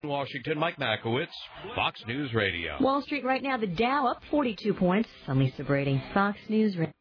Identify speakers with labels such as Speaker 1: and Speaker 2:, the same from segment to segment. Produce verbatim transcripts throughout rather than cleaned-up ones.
Speaker 1: Washington, Mike Makowitz, Fox News Radio.
Speaker 2: Wall Street right now, the Dow up forty-two points. I'm Lisa Brady, Fox News Radio.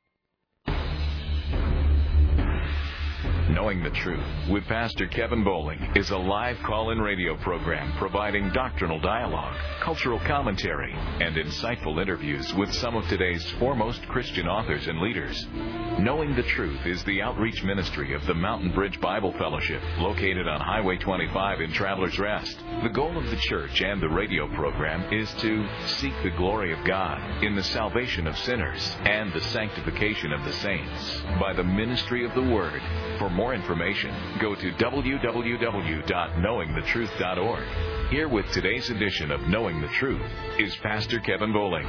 Speaker 3: Knowing the Truth with Pastor Kevin Bowling is a live call-in radio program providing doctrinal dialogue, cultural commentary, and insightful interviews with some of today's foremost Christian authors and leaders. Knowing the Truth is the outreach ministry of the Mountain Bridge Bible Fellowship, located on Highway twenty-five in Travelers Rest. The goal of the church and the radio program is to seek the glory of God in the salvation of sinners and the sanctification of the saints by the ministry of the Word. For more information, go to w w w dot knowing the truth dot org. Here with today's edition of Knowing the Truth is Pastor Kevin Bowling.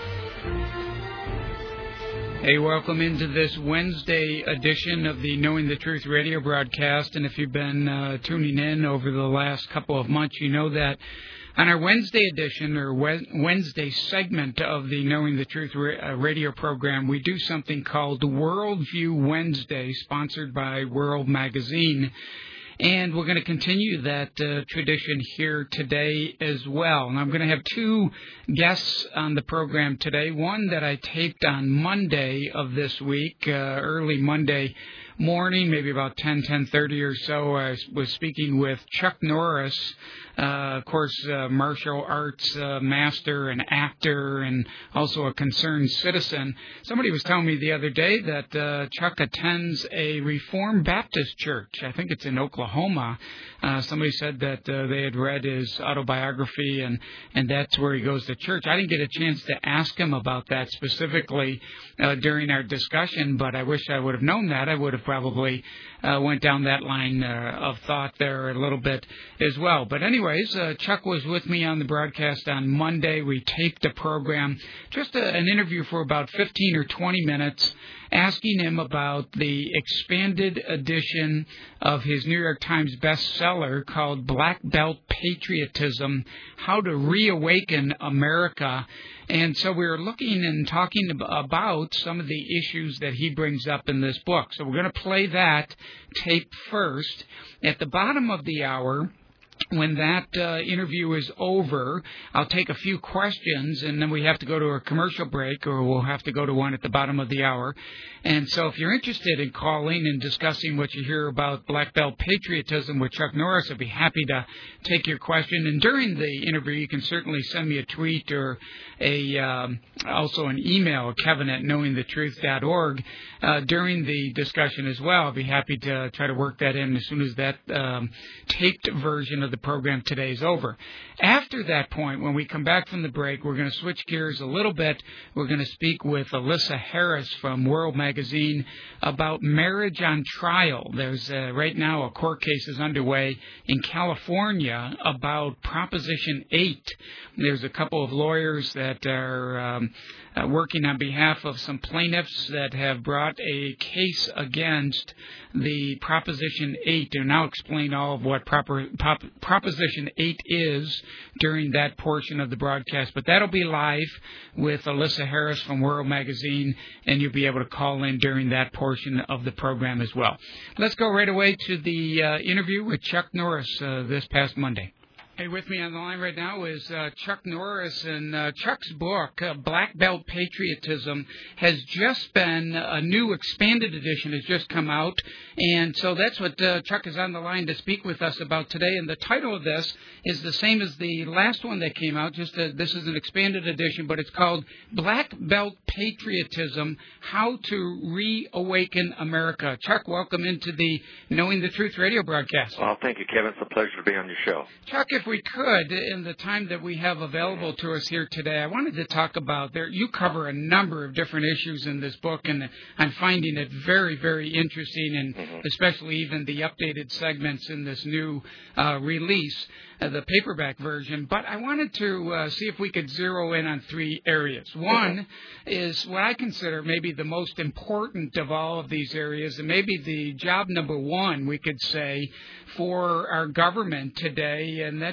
Speaker 4: Hey, welcome into this Wednesday edition of the Knowing the Truth radio broadcast. And if you've been uh, tuning in over the last couple of months, you know that on our Wednesday edition, or Wednesday segment of the Knowing the Truth radio program, we do something called Worldview Wednesday, sponsored by World Magazine. And we're going to continue that uh, tradition here today as well. And I'm going to have two guests on the program today. One that I taped on Monday of this week, uh, early Monday morning, maybe about ten, ten thirty or so. I was speaking with Chuck Norris, uh, of course, uh, martial arts uh, master and actor, and also a concerned citizen. Somebody was telling me the other day that uh, Chuck attends a Reformed Baptist church. I think it's in Oklahoma. Uh, somebody said that uh, they had read his autobiography, and, and that's where he goes to church. I didn't get a chance to ask him about that specifically uh, during our discussion, but I wish I would have known that. I would have probably uh, went down that line uh, of thought there a little bit as well. But anyways, uh, Chuck was with me on the broadcast on Monday. We taped the program, just a, an interview for about fifteen or twenty minutes, asking him about the expanded edition of his New York Times bestseller called Black Belt Patriotism, How to Reawaken America. And so we were looking and talking about some of the issues that he brings up in this book. So we're going to play that tape first. At the bottom of the hour, when that uh, interview is over, I'll take a few questions, and then we have to go to a commercial break, or we'll have to go to one at the bottom of the hour. And so if you're interested in calling and discussing what you hear about Black Belt Patriotism with Chuck Norris, I'd be happy to take your question. And during the interview, you can certainly send me a tweet or a um, also an email, Kevin at knowing the truth dot org, uh, during the discussion as well. I'll be happy to try to work that in as soon as that um, taped version of the program today is over. After that point, when we come back from the break, we're going to switch gears a little bit. We're going to speak with Alyssa Harris from World Magazine about marriage on trial. There's uh, right now a court case is underway in California about Proposition eight. There's a couple of lawyers that are um, uh, working on behalf of some plaintiffs that have brought a case against the Proposition eight. They'll now explain all of what proper, pop, Proposition eight is during that portion of the broadcast. But that'll be live with Alyssa Harris from World Magazine, and you'll be able to call in during that portion of the program as well. Let's go right away to the uh, interview with Chuck Norris uh, this past Monday. Hey, with me on the line right now is uh, Chuck Norris, and uh, Chuck's book, uh, Black Belt Patriotism, has just been, a new expanded edition has just come out, and so that's what uh, Chuck is on the line to speak with us about today. And the title of this is the same as the last one that came out, just uh, this is an expanded edition, but it's called Black Belt Patriotism, How to Reawaken America. Chuck, welcome into the Knowing the Truth radio broadcast.
Speaker 5: Well, thank you, Kevin. It's a pleasure to be on your show.
Speaker 4: Chuck, if we could, in the time that we have available to us here today, I wanted to talk about, there. You cover a number of different issues in this book, and I'm finding it very, very interesting, and mm-hmm. especially even the updated segments in this new uh, release, uh, the paperback version. But I wanted to uh, see if we could zero in on three areas. One mm-hmm. is what I consider maybe the most important of all of these areas, and maybe the job number one, we could say, for our government today, and that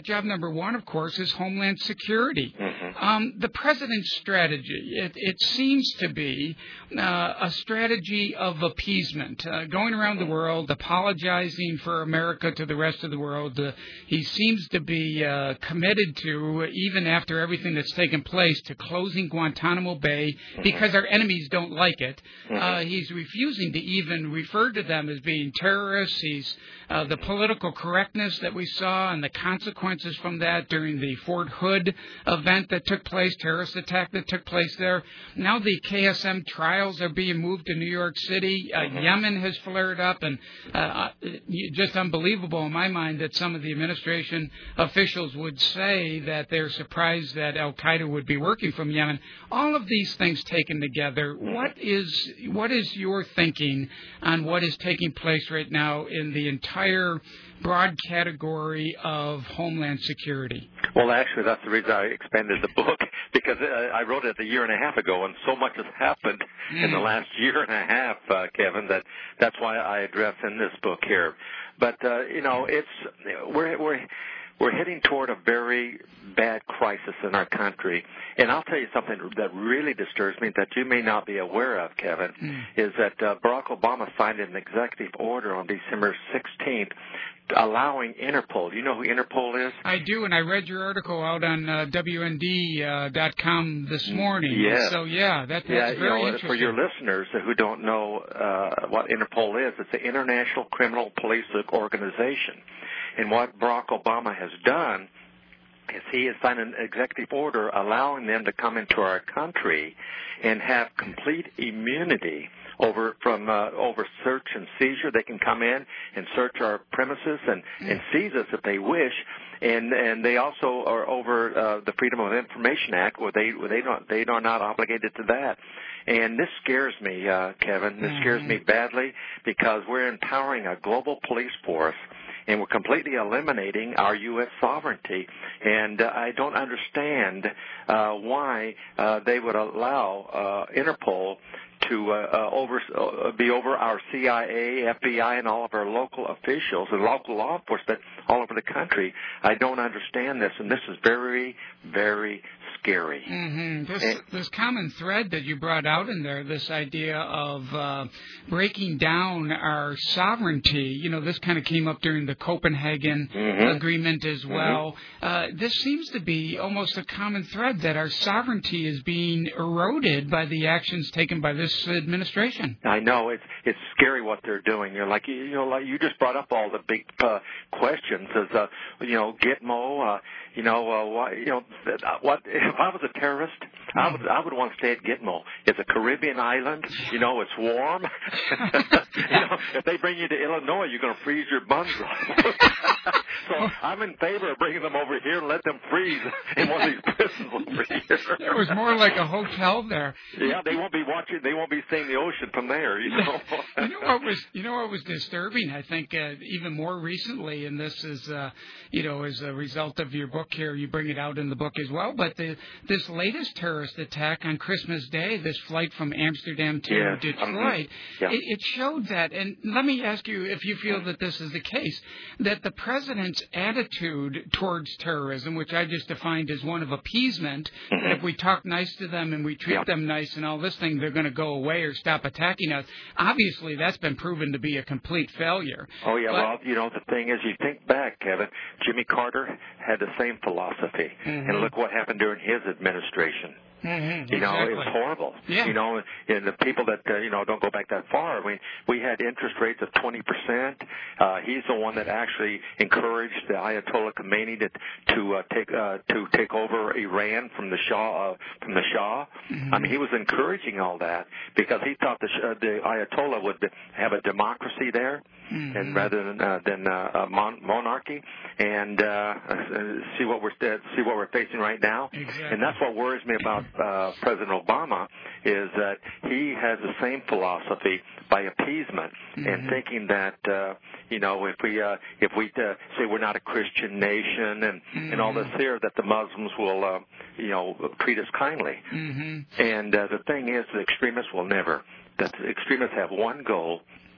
Speaker 4: that job number one, of course, is Homeland Security.
Speaker 5: Mm-hmm.
Speaker 4: Um, the president's strategy, it, it seems to be uh, a strategy of appeasement, uh, going around the world, apologizing for America to the rest of the world. Uh, he seems to be uh, committed to, even after everything that's taken place, to closing Guantanamo Bay because our enemies don't like it. Uh, he's refusing to even refer to them as being terrorists. He's uh, the political correctness that we saw and the consequences from that during the Fort Hood event that took place, terrorist attack that took place there. Now the K S M trials are being moved to New York City. Uh, mm-hmm. Yemen has flared up, and uh, just unbelievable in my mind that some of the administration officials would say that they're surprised that Al-Qaeda would be working from Yemen. All of these things taken together, what is what is your thinking on what is taking place right now in the entire broad category of Homeland Security?
Speaker 5: Well, actually, that's the reason I expanded the book, because I wrote it a year and a half ago, and so much has happened mm. in the last year and a half, uh, Kevin, that that's why I address in this book here. But, uh, you know, it's we're we're we're heading toward a very bad crisis in our country. And I'll tell you something that really disturbs me that you may not be aware of, Kevin, mm. is that uh, Barack Obama signed an executive order on December sixteenth allowing Interpol. You know who Interpol is?
Speaker 4: I do, and I read your article out on uh, W N D dot com this morning.
Speaker 5: Yes.
Speaker 4: So, yeah, that, that's
Speaker 5: yeah,
Speaker 4: very
Speaker 5: you know,
Speaker 4: interesting.
Speaker 5: For your listeners who don't know uh, what Interpol is, it's the International Criminal Police Organization. And what Barack Obama has done is he has signed an executive order allowing them to come into our country and have complete immunity over from uh, over search and seizure. They can come in and search our premises and, and seize us if they wish. And and they also are over uh, the Freedom of Information Act, where they where they don't they are not obligated to that. And this scares me, uh, Kevin. This mm-hmm. scares me badly, because we're empowering a global police force, and we're completely eliminating our U S sovereignty. And uh, I don't understand uh, why uh, they would allow uh, Interpol to uh, uh, over uh, be over our C I A, F B I, and all of our local officials and local law enforcement all over the country. I don't understand this, and this is very, very scary.
Speaker 4: Mm-hmm. This,
Speaker 5: and,
Speaker 4: this common thread that you brought out in there, this idea of uh, breaking down our sovereignty, you know, this kind of came up during the Copenhagen mm-hmm. Agreement as well. Mm-hmm. Uh, this seems to be almost a common thread, that our sovereignty is being eroded by the actions taken by this administration.
Speaker 5: I know it's it's scary what they're doing. You're like you know, like you just brought up all the big uh, questions. As uh, you know, Gitmo. Uh, you know, uh, what you know, what if I was a terrorist? I would I would want to stay at Gitmo. It's a Caribbean island. You know, it's warm. you know, if they bring you to Illinois, you're going to freeze your buns off. So I'm in favor of bringing them over here and let them freeze in one of these prisons over here.
Speaker 4: It was more like a hotel there.
Speaker 5: Yeah, they won't be watching. They won't be seeing the ocean from there. You know.
Speaker 4: you know what was you know what was disturbing? I think uh, even more recently, and this is uh, you know as a result of your book here, you bring it out in the book as well. But the, this latest terrorist attack on Christmas Day, this flight from Amsterdam to
Speaker 5: yeah.
Speaker 4: Detroit,
Speaker 5: mm-hmm. yeah.
Speaker 4: it, it showed that. And let me ask you if you feel that this is the case, that the president's attitude towards terrorism, which I just defined as one of appeasement, mm-hmm. that if we talk nice to them and we treat yeah. them nice and all this thing, they're going to go away or stop attacking us. Obviously, that's been proven to be a complete failure.
Speaker 5: Oh, yeah.
Speaker 4: But,
Speaker 5: well, you know, the thing is, you think back, Kevin, Jimmy Carter had the same philosophy. Mm-hmm. And look what happened during his administration.
Speaker 4: Mm-hmm,
Speaker 5: you know,
Speaker 4: exactly.
Speaker 5: it was horrible.
Speaker 4: Yeah.
Speaker 5: You know, and the people that, uh, you know, don't go back that far. I mean, we had interest rates of twenty percent. Uh, he's the one that actually encouraged the Ayatollah Khomeini to, to uh, take uh, to take over Iran from the Shah. Uh, from the Shah. Mm-hmm. I mean, he was encouraging all that because he thought the, uh, the Ayatollah would have a democracy there, mm-hmm. and rather than uh, than uh, a mon- monarchy. And uh, see what we're see what we're facing right now.
Speaker 4: Exactly.
Speaker 5: And that's what worries me about Uh, President Obama, is that he has the same philosophy by appeasement, mm-hmm. and thinking that uh, you know if we uh, if we uh, say we're not a Christian nation and, mm-hmm. and all this here, that the Muslims will uh, you know treat us kindly.
Speaker 4: Mm-hmm.
Speaker 5: And uh, the thing is, the extremists will never. That the extremists have one goal,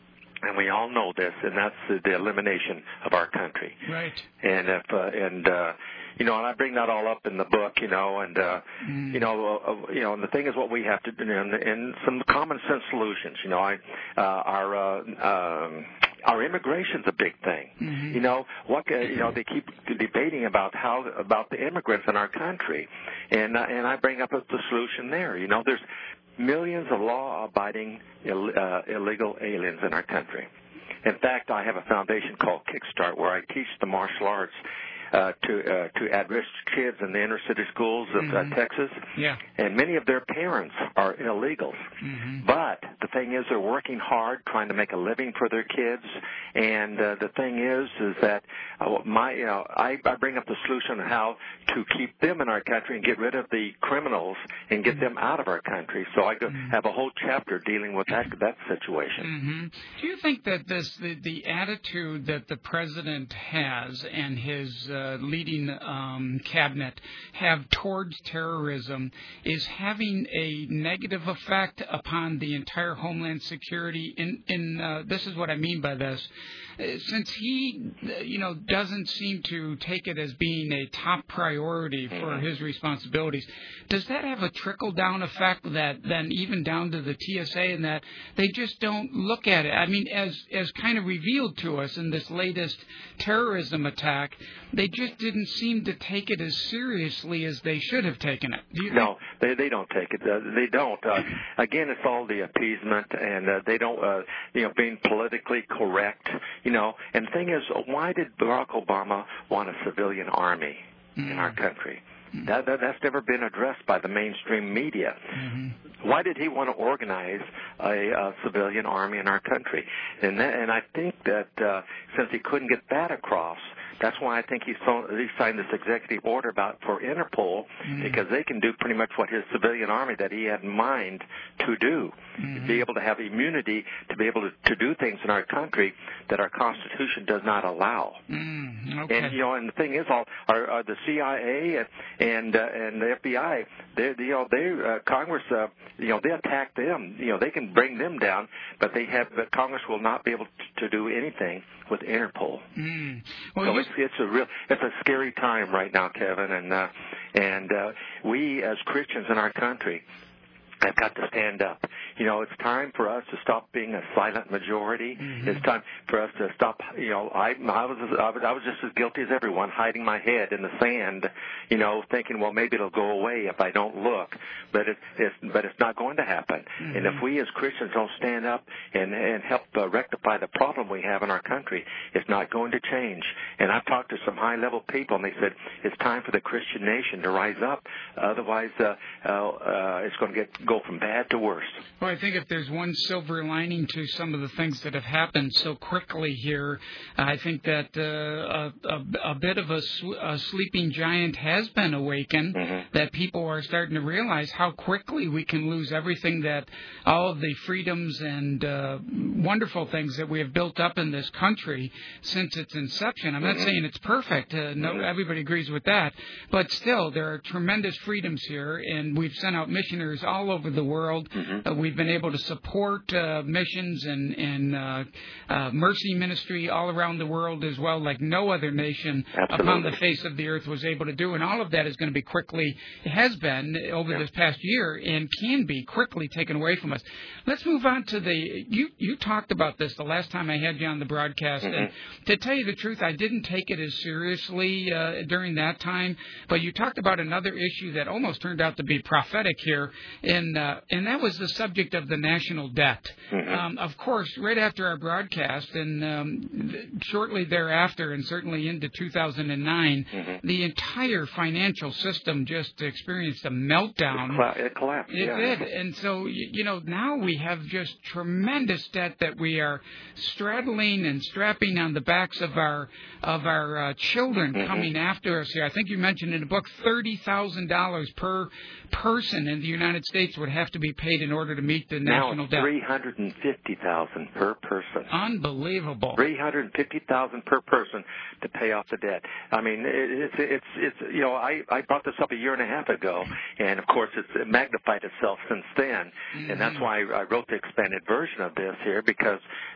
Speaker 5: And we all know this, and that's the, the elimination of our country.
Speaker 4: Right.
Speaker 5: And if uh, and uh, you know, and I bring that all up in the book, you know, and uh, mm. you know, uh, you know, and the thing is, what we have to do, and, and some common sense solutions. You know, I uh, our uh, um, our immigration's a big thing. Mm-hmm. You know, what uh, you know, they keep debating about how about the immigrants in our country, and uh, and I bring up the solution there. You know, there's millions of law-abiding Ill, uh, illegal aliens in our country. In fact, I have a foundation called Kickstart where I teach the martial arts uh, to uh, to at-risk kids in the inner-city schools of mm-hmm. uh, Texas.
Speaker 4: Yeah.
Speaker 5: And many of their parents are illegals. Mm-hmm. But the thing is, they're working hard trying to make a living for their kids. And uh, the thing is, is that uh, my you know I, I bring up the solution on how to keep them in our country and get rid of the criminals and get mm-hmm. them out of our country. So I go, mm-hmm. have a whole chapter dealing with that that situation.
Speaker 4: Mm-hmm. Do you think that this the, the attitude that the president has and his uh, leading um, cabinet have towards terrorism is having a negative effect upon the entire Homeland Security? In in uh, this is what I mean by this. Since he, you know, doesn't seem to take it as being a top priority for his responsibilities, does that have a trickle-down effect that then even down to the T S A and that they just don't look at it? I mean, as as kind of revealed to us in this latest terrorism attack, they just didn't seem to take it as seriously as they should have taken it. Do you
Speaker 5: no, they they don't take it. Uh, they don't. Uh, again, it's all the appeasement, and uh, they don't, uh, you know, being politically correct. You know, and the thing is, why did Barack Obama want a civilian army mm-hmm. in our country? Mm-hmm. That, that that's never been addressed by the mainstream media. Mm-hmm. Why did he want to organize a, a civilian army in our country? And that, and I think that uh, since he couldn't get that across, that's why I think he, so, he signed this executive order about for Interpol mm-hmm. because they can do pretty much what his civilian army that he had in mind to do, mm-hmm. be able to have immunity to be able to, to do things in our country that our Constitution does not allow.
Speaker 4: Mm, okay.
Speaker 5: And you know, and the thing is, all are, are the C I A and and, uh, and the F B I. They, you know, they uh, Congress, uh, you know, they attack them. You know, they can bring them down, but they have. But Congress will not be able to, to do anything with Interpol.
Speaker 4: Mm. Well,
Speaker 5: so it's, it's a real, it's a scary time right now, Kevin, and uh, and uh, we as Christians in our country have got to stand up. You know, it's time for us to stop being a silent majority. Mm-hmm. It's time for us to stop. You know, I, I was I was I was just as guilty as everyone, hiding my head in the sand. You know, thinking, well, maybe it'll go away if I don't look. But it, it's but it's not going to happen. Mm-hmm. And if we as Christians don't stand up and and help uh, rectify the problem we have in our country, it's not going to change. And I've talked to some high-level people, and they said it's time for the Christian nation to rise up. Otherwise, uh, uh, uh, it's going to get go from bad to worse.
Speaker 4: Well, I think if there's one silver lining to some of the things that have happened so quickly here, I think that uh, a, a, a bit of a, a sleeping giant has been awakened, mm-hmm. that people are starting to realize how quickly we can lose everything that all of the freedoms and uh, wonderful things that we have built up in this country since its inception. I'm mm-hmm. not saying it's perfect. Uh, no, everybody agrees with that. But still, there are tremendous freedoms here, and we've sent out missionaries all over the world. Mm-hmm. Uh, we've been able to support uh, missions and, and uh, uh, mercy ministry all around the world as well, like no other nation
Speaker 5: Absolutely.
Speaker 4: upon the face of the earth was able to do. And all of that is going to be quickly, it has been over yeah. this past year, and can be quickly taken away from us. Let's move on to the, you, you talked about this the last time I had you on the broadcast. Mm-hmm. And to tell you the truth, I didn't take it as seriously uh, during that time, but you talked about another issue that almost turned out to be prophetic here, and, uh, and that was the subject of the national debt. Mm-hmm. Um, of course, right after our broadcast, and um, th- shortly thereafter, and certainly into two thousand nine, mm-hmm. the entire financial system just experienced a meltdown.
Speaker 5: It, cla- it collapsed.
Speaker 4: It
Speaker 5: yeah.
Speaker 4: did. And so, you know, now we have just tremendous debt that we are straddling and strapping on the backs of our of our uh, children mm-hmm. coming after us here. I think you mentioned in the book thirty thousand dollars per person in the United States would have to be paid in order to meet the
Speaker 5: now
Speaker 4: national
Speaker 5: it's
Speaker 4: debt.
Speaker 5: three hundred fifty thousand dollars per person.
Speaker 4: Unbelievable.
Speaker 5: three hundred fifty thousand dollars per person to pay off the debt. I mean, it, it's it's it's you know, I I brought this up a year and a half ago, and of course it's magnified itself since then, mm-hmm. and that's why I wrote the expanded version of this here, because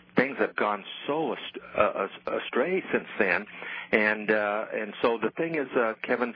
Speaker 5: things have gone so ast- uh, astray since then. And uh, and so the thing is, uh, Kevin,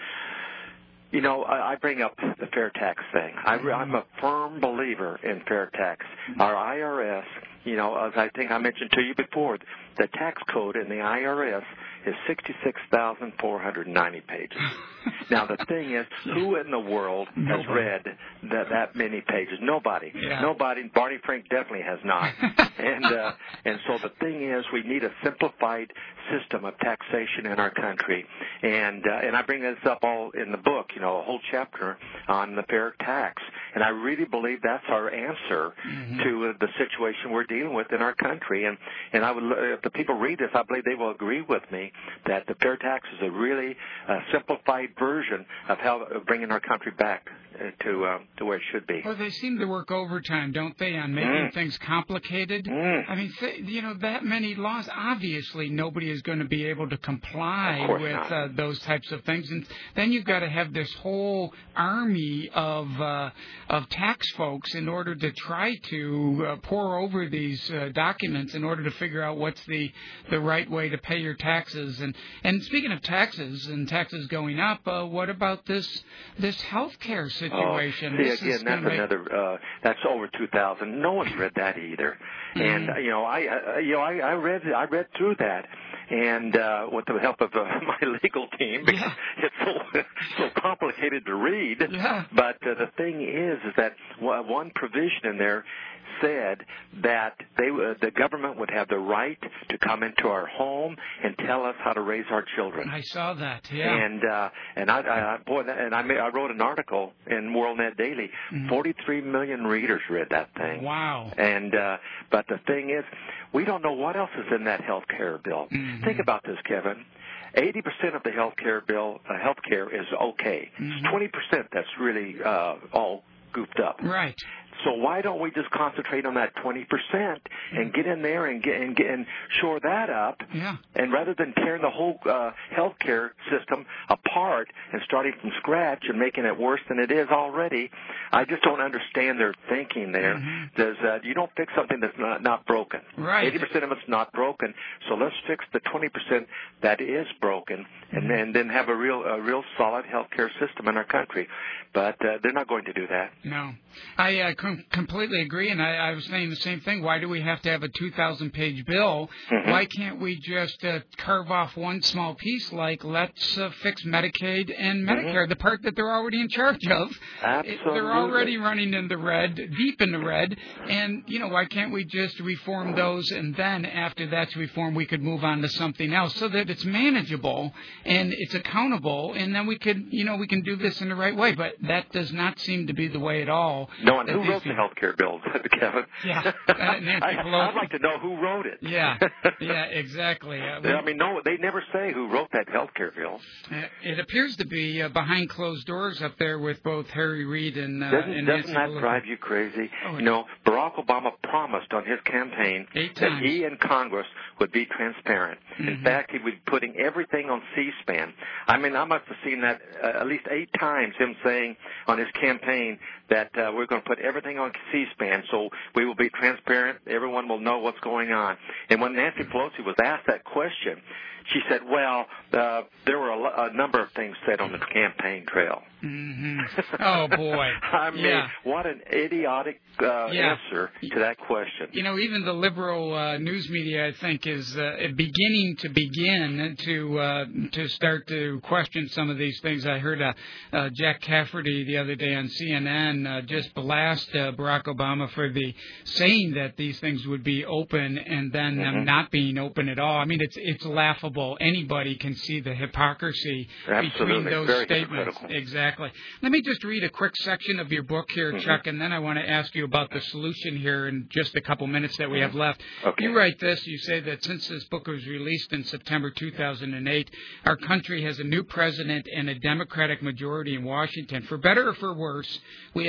Speaker 5: you know, I, I bring up the fair tax thing. I, I'm a firm believer in fair tax. Our I R S, you know, as I think I mentioned to you before, the tax code in the I R S is sixty-six thousand four hundred ninety pages. Now, the thing is, who in the world has Nobody. read that, that many pages? Nobody.
Speaker 4: Yeah.
Speaker 5: Nobody. Barney Frank definitely has not. and uh, and so the thing is, we need a simplified system of taxation in our country. And uh, and I bring this up all in the book, you know, a whole chapter on the fair tax. And I really believe that's our answer mm-hmm. to uh, the situation we're dealing with in our country. And and I would, if the people read this, I believe they will agree with me that the fair tax is a really uh, simplified version of how uh, bringing our country back to uh, to where it should be.
Speaker 4: Well, they seem to work overtime, don't they, on making
Speaker 5: mm.
Speaker 4: things complicated?
Speaker 5: Mm.
Speaker 4: I mean, th- you know, that many laws, obviously nobody is going to be able to comply with uh, those types of things. And then you've got to have this whole army of uh, of tax folks in order to try to uh, pour over these uh, documents in order to figure out what's the, the right way to pay your taxes. And, and speaking of taxes and taxes going up, uh, what about this this health care situation?
Speaker 5: Oh, see,
Speaker 4: this
Speaker 5: again, that's make... another. Uh, that's over two thousand. No one's read that either. Mm-hmm. And uh, you know, I, uh, you know, I, I read, I read through that, and uh, with the help of uh, my legal team, because yeah. it's so so complicated to read.
Speaker 4: Yeah.
Speaker 5: But uh, the thing is, is that one provision in there said that they uh, the government would have the right to come into our home and tell us how to raise our children.
Speaker 4: I saw that, yeah.
Speaker 5: And uh, and I, I boy, and I, made, I wrote an article in WorldNet Daily. Mm-hmm. Forty-three million readers read that thing.
Speaker 4: Wow.
Speaker 5: And uh, but the thing is, we don't know what else is in that health care bill. Mm-hmm. Think about this, Kevin. Eighty percent of the health care bill, uh, health care is okay. Mm-hmm. It's twenty percent that's really uh, all goofed up.
Speaker 4: Right.
Speaker 5: So why don't we just concentrate on that twenty percent and get in there and get and, get, and shore that up?
Speaker 4: Yeah.
Speaker 5: And rather than tearing the whole uh, healthcare system apart and starting from scratch and making it worse than it is already, I just don't understand their thinking there. Mm-hmm. There's, uh, you don't fix something that's not, not broken.
Speaker 4: Right.
Speaker 5: eighty percent of it's not broken. So let's fix the twenty percent that is broken, and then, then have a real a real solid healthcare system in our country. But uh, they're not going to do that.
Speaker 4: No. I uh, com- completely agree, and I, I was saying the same thing. Why do we have to have a two thousand page bill? Mm-hmm. Why can't we just uh, carve off one small piece, like let's uh, fix Medicaid and Medicare, mm-hmm. the part that they're already in charge of?
Speaker 5: Absolutely.
Speaker 4: They're already running in the red, deep in the red, and, you know, why can't we just reform those, and then after that's reformed, we could move on to something else so that it's manageable and it's accountable, and then we could, you know, we can do this in the right way. But that does not seem to be the way at all.
Speaker 5: No, and who wrote the health care bill, Kevin?
Speaker 4: Yeah, uh, Nancy
Speaker 5: I,
Speaker 4: Pelosi.
Speaker 5: I'd like to know who wrote it.
Speaker 4: Yeah, yeah, exactly. Uh, we,
Speaker 5: I mean, no, they never say who wrote that health care bill.
Speaker 4: Uh, it appears to be uh, behind closed doors up there with both Harry Reid and, uh,
Speaker 5: doesn't,
Speaker 4: and
Speaker 5: doesn't
Speaker 4: Nancy
Speaker 5: that
Speaker 4: Pelosi.
Speaker 5: drive you crazy?
Speaker 4: Oh,
Speaker 5: you know, Barack Obama promised on his campaign
Speaker 4: Eight
Speaker 5: that
Speaker 4: times.
Speaker 5: he and Congress would be transparent. Mm-hmm. In fact, he would be putting everything on C-SPAN. I mean, I must have seen that uh, at least eight times, him saying on his campaign that uh, we're going to put everything on C-SPAN so we will be transparent. Everyone will know what's going on. And when Nancy Pelosi was asked that question, she said, well, uh, there were a, a number of things said on the campaign trail.
Speaker 4: Mm-hmm. Oh, boy.
Speaker 5: I mean,
Speaker 4: yeah.
Speaker 5: what an idiotic uh,
Speaker 4: yeah.
Speaker 5: answer to that question.
Speaker 4: You know, even the liberal uh, news media, I think, is uh, beginning to begin to uh, to start to question some of these things. I heard uh, uh, Jack Cafferty the other day on C N N uh, just blast uh, Barack Obama for the saying that these things would be open and then mm-hmm. them not being open at all. I mean, it's it's laughable. Anybody can see the hypocrisy
Speaker 5: Absolutely.
Speaker 4: between those
Speaker 5: Very
Speaker 4: statements. Exactly. Let me just read a quick section of your book here, mm-hmm. Chuck, and then I want to ask you about the solution here in just a couple minutes that we have left.
Speaker 5: Okay.
Speaker 4: You write this. You say that since this book was released in September two thousand eight, our country has a new president and a Democratic majority in Washington. For better or for worse, we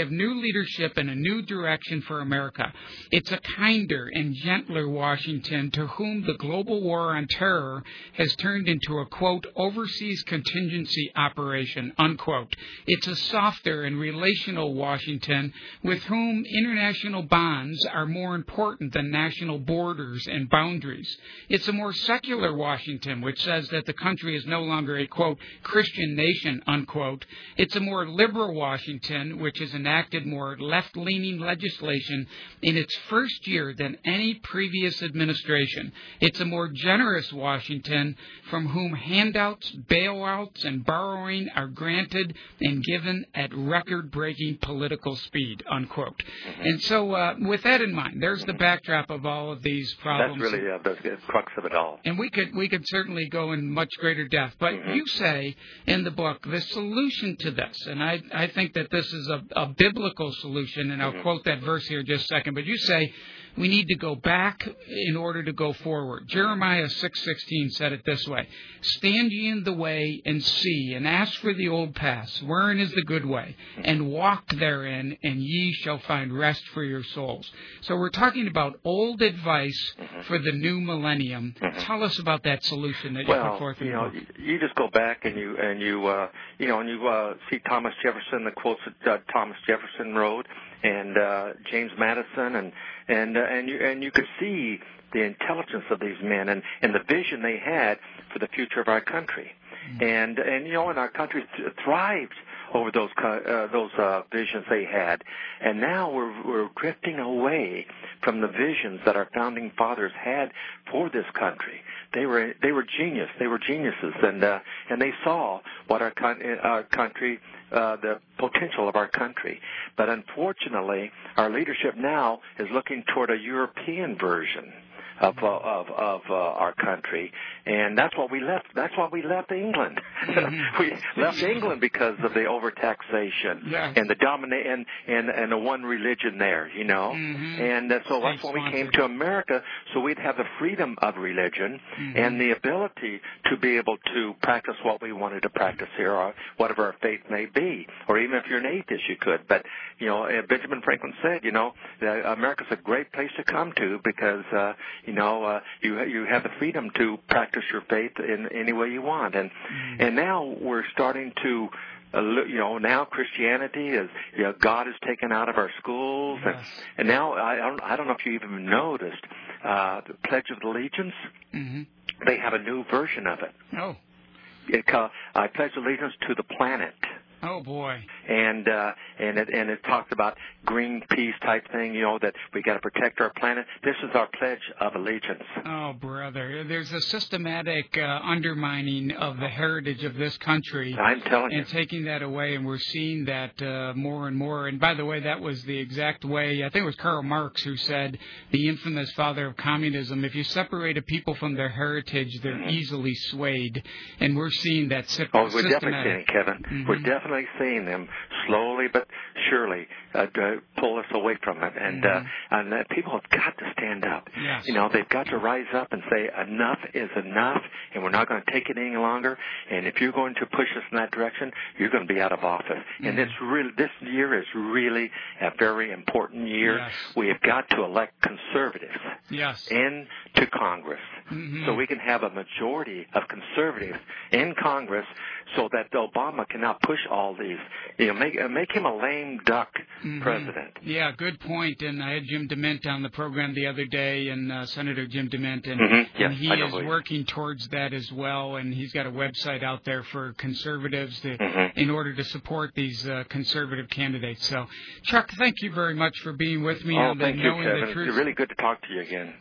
Speaker 4: have new leadership and a new direction for America. It's a kinder and gentler Washington to whom the global war on terror has turned into a, quote, overseas contingency operation, unquote. It's a softer and relational Washington with whom international bonds are more important than national borders and boundaries. It's a more secular Washington, which says that the country is no longer a, quote, Christian nation, unquote. It's a more liberal Washington, which has enacted more left-leaning legislation in its first year than any previous administration. It's a more generous Washington from whom handouts, bailouts, and borrowing are granted and given at record-breaking political speed, unquote. And so uh, with that in mind, there's the backdrop of all of these problems.
Speaker 5: That's really uh, the crux of it all.
Speaker 4: And we could we could certainly go in much greater depth. But mm-hmm. you say in the book the solution to this, and I, I think that this is a, a biblical solution, and I'll mm-hmm. quote that verse here in just a second. But you say we need to go back in order to go forward. Jeremiah six sixteen said it this way: Stand ye in the way and see, and ask for the old paths, wherein is the good way, and walk therein, and ye shall find rest for your souls. So we're talking about old advice mm-hmm. for the new millennium. Mm-hmm. Tell us about that solution that you
Speaker 5: well,
Speaker 4: put forth in
Speaker 5: you
Speaker 4: the
Speaker 5: know,
Speaker 4: book.
Speaker 5: You just go back and you and you uh, you know and you uh, see Thomas Jefferson, the quotes that uh, Thomas Jefferson wrote, and uh, James Madison, and and uh, and you and you could see the intelligence of these men and, and the vision they had for the future of our country, mm-hmm. and and you know, and our country th- thrived over those uh, those uh, visions they had, and now we're we're drifting away from the visions that our founding fathers had for this country. They were they were genius. They were geniuses, and uh, and they saw what our con- our country, uh, the potential of our country. But unfortunately, our leadership now is looking toward a European version of uh, of of uh, our country, and that's what we left. That's why we left England. Mm-hmm. We left England because of the overtaxation
Speaker 4: yeah.
Speaker 5: and the dominate and, and and the one religion there, you know. Mm-hmm. And uh, so that's why we came to America, so we'd have the freedom of religion mm-hmm. and the ability to be able to practice what we wanted to practice here, or whatever our faith may be, or even if you're an atheist, you could. But you know, Benjamin Franklin said, you know, that America's a great place to come to because uh, you know uh, you you have the freedom to practice your faith in any way you want, and mm-hmm. and now we're starting to. Uh, you know, now Christianity is, you know, God is taken out of our schools, yes. and, and now I don't, I don't know if you even noticed uh, the Pledge of Allegiance. Mm-hmm. They have a new version of it.
Speaker 4: Oh,
Speaker 5: it called, I pledge allegiance to the planet.
Speaker 4: Oh boy!
Speaker 5: And uh, and it and it talks about Greenpeace type thing, you know, that we got to protect our planet. This is our pledge of allegiance.
Speaker 4: Oh brother, there's a systematic uh, undermining of the heritage of this country.
Speaker 5: I'm telling
Speaker 4: you, and
Speaker 5: you.
Speaker 4: taking that away, and we're seeing that uh, more and more. And by the way, that was the exact way. I think it was Karl Marx who said, the infamous father of communism: if you separate a people from their heritage, they're mm-hmm. easily swayed. And we're seeing that sy-
Speaker 5: oh, we're
Speaker 4: systematic.
Speaker 5: definitely seeing it, Kevin. Mm-hmm. We're definitely seeing them slowly but surely uh, pull us away from it, and mm-hmm. uh, and uh, people have got to stand up.
Speaker 4: Yes.
Speaker 5: You know, they've got to rise up and say enough is enough, and we're not going to take it any longer. And if you're going to push us in that direction, you're going to be out of office. Mm-hmm. And this really, this year is really a very important year.
Speaker 4: Yes.
Speaker 5: We have got to elect conservatives
Speaker 4: yes.
Speaker 5: into Congress, mm-hmm. so we can have a majority of conservatives in Congress, so that Obama cannot push all these, you know, make make him a lame duck mm-hmm. president.
Speaker 4: Yeah, good point. And I had Jim DeMint on the program the other day, and uh, Senator Jim DeMint, and,
Speaker 5: mm-hmm. yes,
Speaker 4: and he is working towards that as well. And he's got a website out there for conservatives to, mm-hmm. in order to support these uh, conservative candidates. So, Chuck, thank you very much for being with me
Speaker 5: oh,
Speaker 4: on the
Speaker 5: thank
Speaker 4: Knowing
Speaker 5: you, Kevin.
Speaker 4: the Truth.
Speaker 5: It's really good to talk to you again.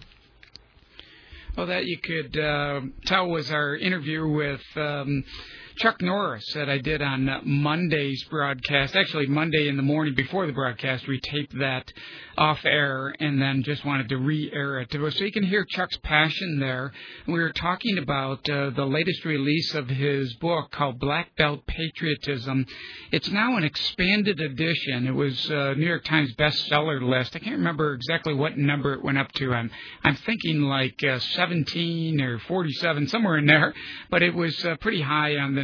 Speaker 4: Well, that you could uh, tell was our interview with um, Chuck Norris that I did on Monday's broadcast. Actually, Monday in the morning before the broadcast, we taped that off air and then just wanted to re-air it. So you can hear Chuck's passion there. We were talking about uh, the latest release of his book called Black Belt Patriotism. It's now an expanded edition. It was uh, New York Times bestseller list. I can't remember exactly what number it went up to. I'm, I'm thinking like uh, seventeen or forty-seven, somewhere in there. But it was uh, pretty high on the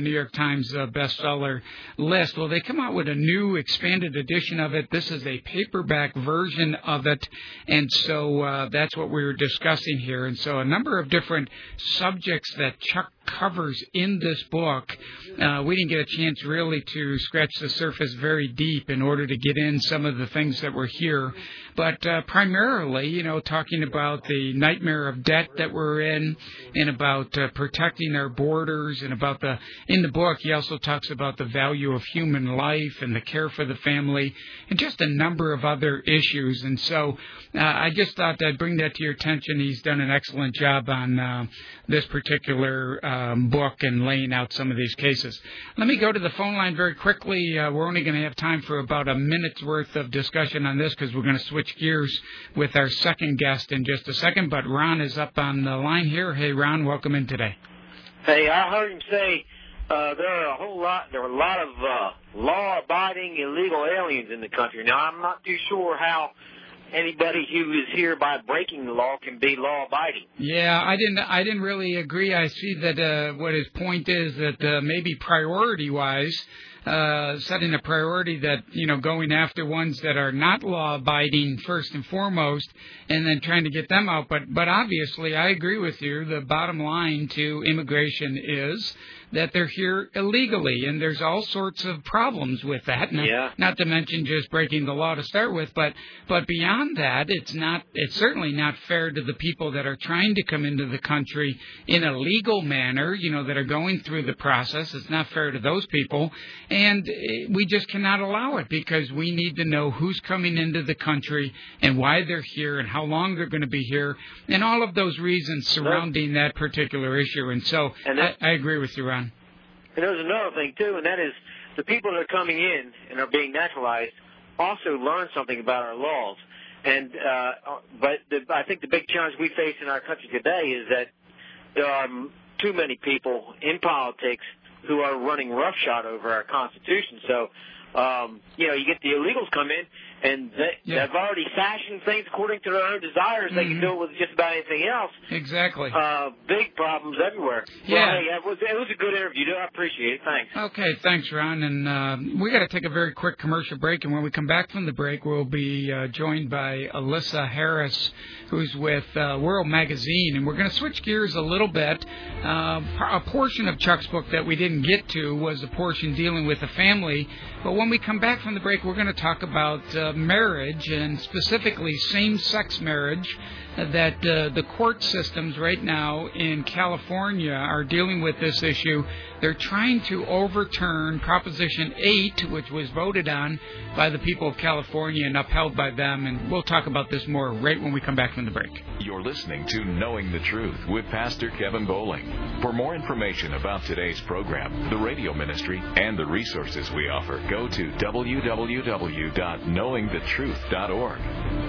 Speaker 4: New York Times uh, bestseller list. Well, they come out with a new expanded edition of it. This is a paperback version of it, and so uh, that's what we were discussing here. And so a number of different subjects that Chuck covers in this book. Uh, we didn't get a chance really to scratch the surface very deep in order to get in some of the things that were here. But uh, primarily, you know, talking about the nightmare of debt that we're in, and about uh, protecting our borders, and about the, in the book, he also talks about the value of human life and the care for the family, and just a number of other issues. And so uh, I just thought I'd bring that to your attention. He's done an excellent job on uh, this particular um, book and laying out some of these cases. Let me go to the phone line very quickly. Uh, we're only going to have time for about a minute's worth of discussion on this because we're going to switch gears with our second guest in just a second. But Ron is up on the line here. Hey, Ron, welcome in today.
Speaker 6: Hey, I heard him say uh, there are a whole lot, there are a lot of uh, law-abiding illegal aliens in the country. Now, I'm not too sure how anybody who is here by breaking the law can be law-abiding.
Speaker 4: Yeah, I didn't. I didn't really agree. I see that uh, what his point is that uh, maybe priority-wise, uh, setting a priority that, you know, going after ones that are not law-abiding first and foremost, and then trying to get them out. But but obviously, I agree with you. The bottom line to immigration is that they're here illegally, and there's all sorts of problems with that. Not,
Speaker 6: yeah.
Speaker 4: not to mention just breaking the law to start with, but but beyond that, it's not. It's certainly not fair to the people that are trying to come into the country in a legal manner. You know, that are going through the process. It's not fair to those people, and we just cannot allow it because we need to know who's coming into the country and why they're here and how long they're going to be here, and all of those reasons surrounding that particular issue. And so,
Speaker 6: and that,
Speaker 4: I, I agree with you, Ron.
Speaker 6: And there's another thing, too, and that is the people that are coming in and are being naturalized also learn something about our laws. And uh, but the, I think the big challenge we face in our country today is that there are too many people in politics who are running roughshod over our Constitution. So, um, you know, you get the illegals come in, and they,
Speaker 4: yeah.
Speaker 6: they've already fashioned things according to their own desires. They mm-hmm. can do it with just about anything else.
Speaker 4: Exactly.
Speaker 6: Uh, big problems everywhere.
Speaker 4: Yeah.
Speaker 6: Well, hey, it was, it was a good interview. I appreciate it. Thanks.
Speaker 4: Okay, thanks, Ron. And uh, we got to take a very quick commercial break. And when we come back from the break, we'll be uh, joined by Alyssa Harris, who's with uh, World Magazine. And we're going to switch gears a little bit. Uh, a portion of Chuck's book that we didn't get to was a portion dealing with the family. But when we come back from the break, we're going to talk about uh, marriage, and specifically same-sex marriage, that uh, the court systems right now in California are dealing with this issue. They're trying to overturn Proposition eight, which was voted on by the people of California and upheld by them, and we'll talk about this more right when we come back from the break.
Speaker 3: You're listening to Knowing the Truth with Pastor Kevin Bowling. For more information about today's program, the radio ministry, and the resources we offer, go to w w w dot knowing the truth dot org.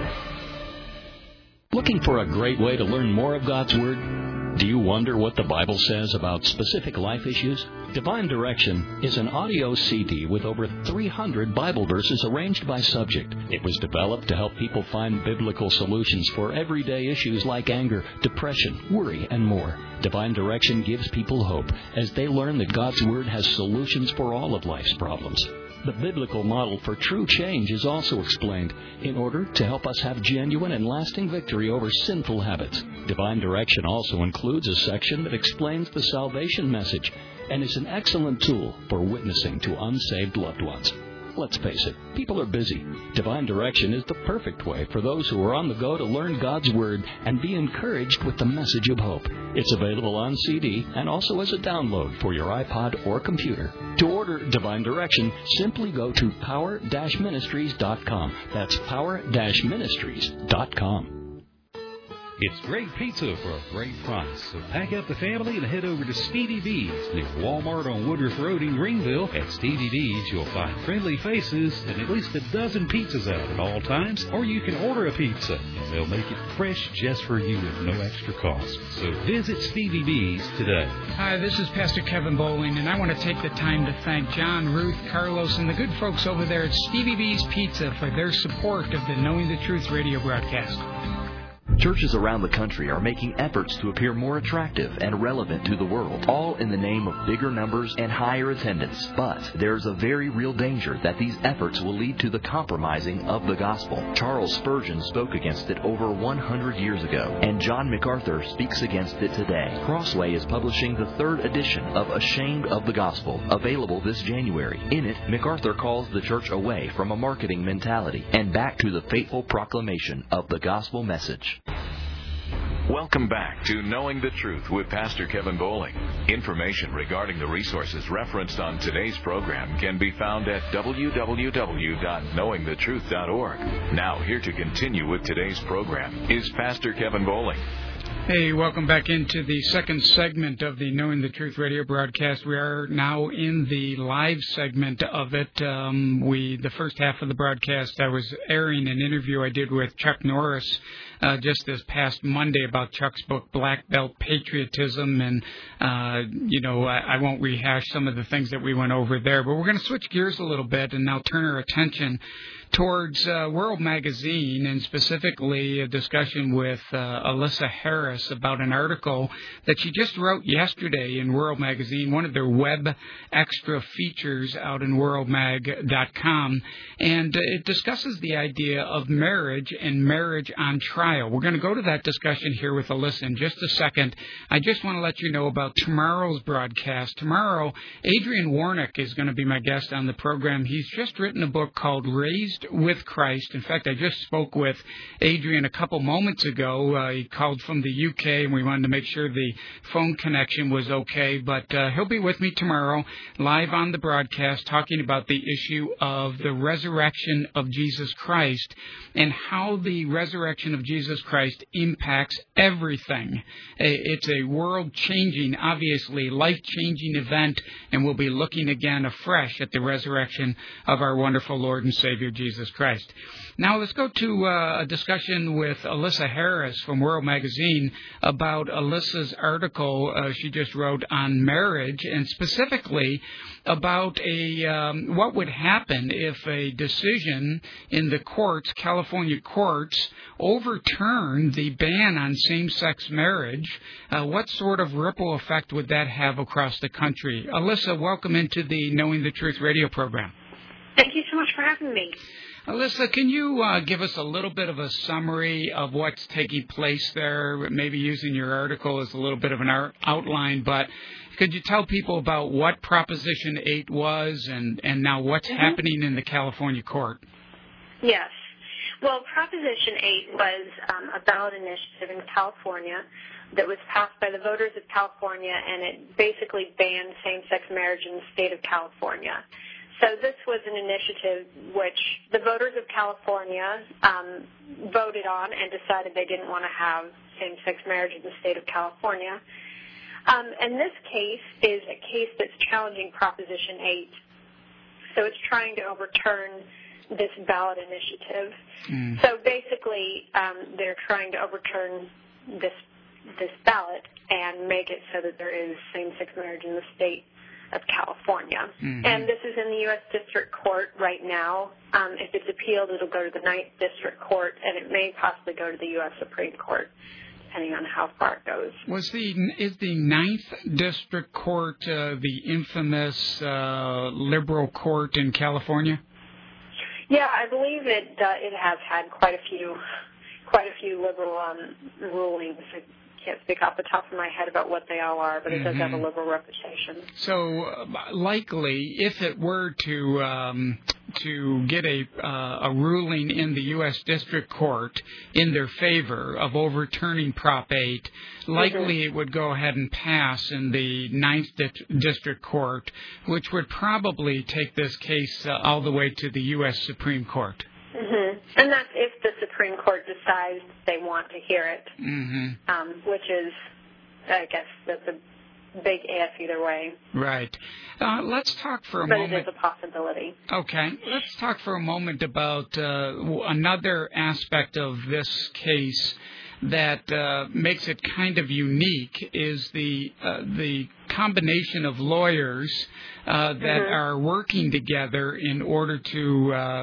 Speaker 7: Looking for a great way to learn more of God's Word? Do you wonder what the Bible says about specific life issues? Divine Direction is an audio C D with over three hundred Bible verses arranged by subject. It was developed to help people find biblical solutions for everyday issues like anger, depression, worry, and more. Divine Direction gives people hope as they learn that God's Word has solutions for all of life's problems. The biblical model for true change is also explained in order to help us have genuine and lasting victory over sinful habits. Divine Direction also includes a section that explains the salvation message and is an excellent tool for witnessing to unsaved loved ones. Let's face it, people are busy. Divine Direction is the perfect way for those who are on the go to learn God's Word and be encouraged with the message of hope. It's available on C D and also as a download for your iPod or computer. To order Divine Direction, simply go to power dash ministries dot com. That's power dash ministries dot com.
Speaker 1: It's great pizza for a great price. So pack up the family and head over to Stevie B's near Walmart on Woodruff Road in Greenville. At Stevie B's, you'll find friendly faces and at least a dozen pizzas out at all times. Or you can order a pizza, and they'll make it fresh just for you with no extra cost. So visit Stevie B's today.
Speaker 4: Hi, this is Pastor Kevin Bowling, and I want to take the time to thank John, Ruth, Carlos, and the good folks over there at Stevie B's Pizza for their support of the Knowing the Truth radio broadcast.
Speaker 8: Churches around the country are making efforts to appear more attractive and relevant to the world, all in the name of bigger numbers and higher attendance. But there's a very real danger that these efforts will lead to the compromising of the gospel. Charles Spurgeon spoke against it over one hundred years ago, and John MacArthur speaks against it today. Crossway is publishing the third edition of Ashamed of the Gospel, available this January. In it, MacArthur calls the church away from a marketing mentality and back to the faithful proclamation of the gospel message.
Speaker 3: Welcome back to Knowing the Truth with Pastor Kevin Bowling. Information regarding the resources referenced on today's program can be found at w w w dot knowing the truth dot org. Now, here to continue with today's program is Pastor Kevin Bowling.
Speaker 4: Hey, welcome back into the second segment of the Knowing the Truth radio broadcast. We are now in the live segment of it. Um, we, the first half of the broadcast, I was airing an interview I did with Chuck Norris uh, just this past Monday about Chuck's book, Black Belt Patriotism. And, uh, you know, I, I won't rehash some of the things that we went over there, but we're going to switch gears a little bit and now turn our attention towards uh, World Magazine, and specifically a discussion with uh, Alyssa Harris about an article that she just wrote yesterday in World Magazine, one of their web extra features out in world mag dot com, and uh, it discusses the idea of marriage and marriage on trial. We're going to go to that discussion here with Alyssa in just a second. I just want to let you know about tomorrow's broadcast. Tomorrow, Adrian Warnock is going to be my guest on the program. He's just written a book called Raised with Christ. In fact, I just spoke with Adrian a couple moments ago. Uh, he called from the U K, and we wanted to make sure the phone connection was okay. But uh, he'll be with me tomorrow, live on the broadcast, talking about the issue of the resurrection of Jesus Christ and how the resurrection of Jesus Christ impacts everything. It's a world-changing, obviously life-changing event, and we'll be looking again afresh at the resurrection of our wonderful Lord and Savior, Jesus Christ. Now let's go to uh, a discussion with Alyssa Harris from World Magazine about Alyssa's article uh, she just wrote on marriage, and specifically about a um, what would happen if a decision in the courts, California courts, overturned the ban on same-sex marriage. Uh, what sort of ripple effect would that have across the country? Alyssa, welcome into the Knowing the Truth radio program.
Speaker 9: Thank you so much for having me.
Speaker 4: Alyssa, can you uh, give us a little bit of a summary of what's taking place there, maybe using your article as a little bit of an art- outline, but could you tell people about what Proposition eight was and, and now what's mm-hmm. happening in the California court?
Speaker 9: Yes. Well, Proposition eight was um, a ballot initiative in California that was passed by the voters of California, and it basically banned same-sex marriage in the state of California. So this was an initiative which the voters of California um, voted on and decided they didn't want to have same-sex marriage in the state of California. Um, and this case is a case that's challenging Proposition eight. So it's trying to overturn this ballot initiative. Mm. So basically, um, they're trying to overturn this this ballot and make it so that there is same-sex marriage in the state of California. Mm-hmm. And this is in the U S District Court right now. Um, if it's appealed, it'll go to the Ninth District Court, and it may possibly go to the U S Supreme Court, depending on how far it goes.
Speaker 4: Was the is the Ninth District Court uh, the infamous uh, liberal court in California?
Speaker 9: Yeah, I believe it. Uh, it has had quite a few, quite a few liberal um, rulings. I can't speak off the top of my head about what they all are, but it mm-hmm. does have a liberal reputation.
Speaker 4: So, uh, likely, if it were to um, to get a uh, a ruling in the U S District Court in their favor of overturning Prop eight, likely mm-hmm. it would go ahead and pass in the Ninth Di- District Court, which would probably take this case uh, all the way to the U S Supreme Court.
Speaker 9: Mm-hmm. And that's if the Supreme Court decides they want to hear it, mm-hmm. um, which is, I guess, that's a big if either way.
Speaker 4: Right. Uh, let's talk for a
Speaker 9: but
Speaker 4: moment.
Speaker 9: But it is a possibility.
Speaker 4: Okay. Let's talk for a moment about uh, another aspect of this case. that uh, makes it kind of unique is the uh, the combination of lawyers uh, that mm-hmm. are working together in order to, uh,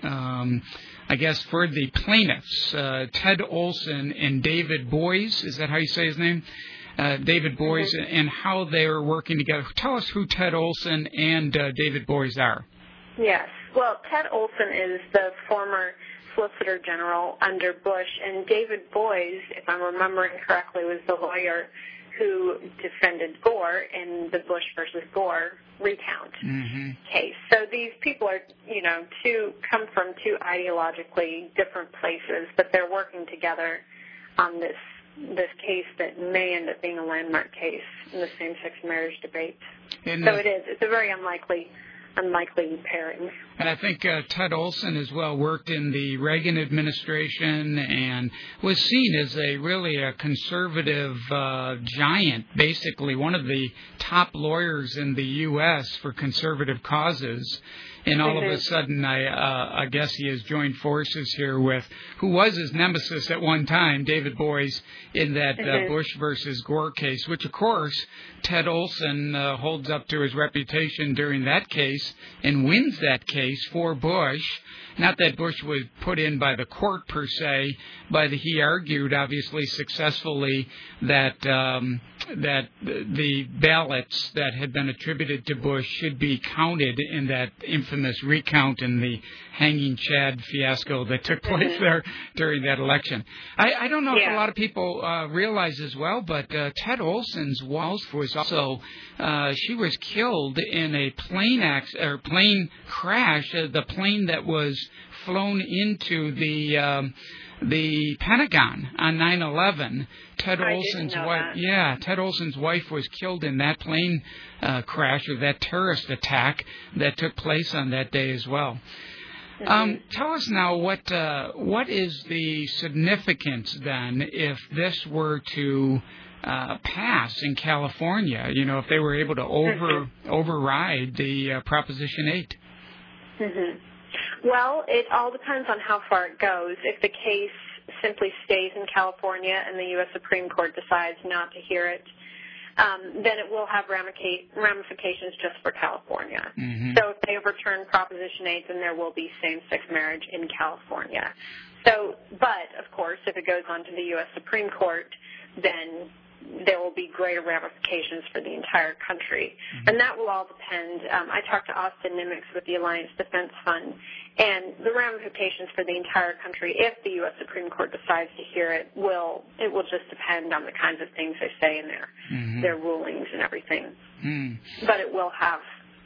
Speaker 4: um, I guess, for the plaintiffs, uh, Ted Olson and David Boies. Is that how you say his name? Uh, David Boies, mm-hmm. and how they are working together. Tell us who Ted Olson and uh, David Boies are.
Speaker 9: Yes. Well, Ted Olson is the former Solicitor General under Bush, and David Boies, if I'm remembering correctly, was the lawyer who defended Gore in the Bush versus Gore recount mm-hmm. case. So these people are, you know, two come from two ideologically different places, but they're working together on this this case that may end up being a landmark case in the same-sex marriage debate. And so it is. It's a very unlikely unlikely pairing.
Speaker 4: And I think uh, Ted Olson as well worked in the Reagan administration and was seen as a really a conservative uh, giant, basically one of the top lawyers in the U S for conservative causes. And all mm-hmm. of a sudden, I, uh, I guess he has joined forces here with who was his nemesis at one time, David Boies, in that mm-hmm. uh, Bush versus Gore case, which, of course, Ted Olson uh, holds up to his reputation during that case and wins that case for Bush. Not that Bush was put in by the court, per se, but he argued, obviously successfully, that um, that the ballots that had been attributed to Bush should be counted in that infamous recount in the hanging Chad fiasco that took place there during that election. I, I don't know yeah. if a lot of people uh, realize as well, but uh, Ted Olson's wife was also, uh, she was killed in a plane acc- or plane crash, uh, the plane that was flown into the um, the Pentagon on nine eleven. Ted
Speaker 9: I
Speaker 4: Olson's
Speaker 9: didn't know
Speaker 4: wife,
Speaker 9: that.
Speaker 4: yeah, Ted Olson's wife was killed in that plane uh, crash or that terrorist attack that took place on that day as well. Mm-hmm. Um, tell us now what uh, what is the significance then if this were to uh, pass in California? You know, if they were able to over mm-hmm. override the uh, Proposition eight.
Speaker 9: Mm-hmm. Well, it all depends on how far it goes. If the case simply stays in California and the U S Supreme Court decides not to hear it, um, then it will have ramifications just for California. Mm-hmm. So if they overturn Proposition eight, then there will be same-sex marriage in California. So, but, of course, if it goes on to the U S Supreme Court, then there will be greater ramifications for the entire country. Mm-hmm. And that will all depend. Um, I talked to Austin Nimitz with the Alliance Defense Fund, and the ramifications for the entire country, if the U S Supreme Court decides to hear it, will it will just depend on the kinds of things they say in their mm-hmm. their rulings and everything. Mm. But it will have